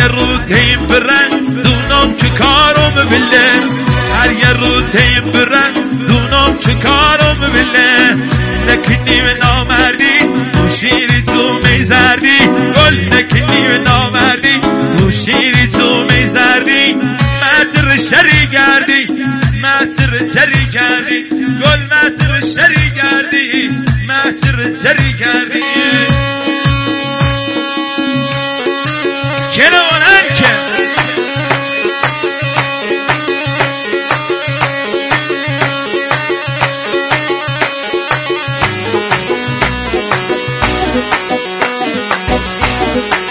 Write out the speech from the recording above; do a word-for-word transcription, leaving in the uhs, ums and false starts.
یه رو تیم برن دونم چه کارم بله هر یه رو تیم برن دونم چه کارم بله نکنی و نامردی تو شیری تو میزردی گل نکنی و نامردی تو شیری تو میزردی متر شری گردی متر جری کردی گل متر شری کردی متر جری کردی چرا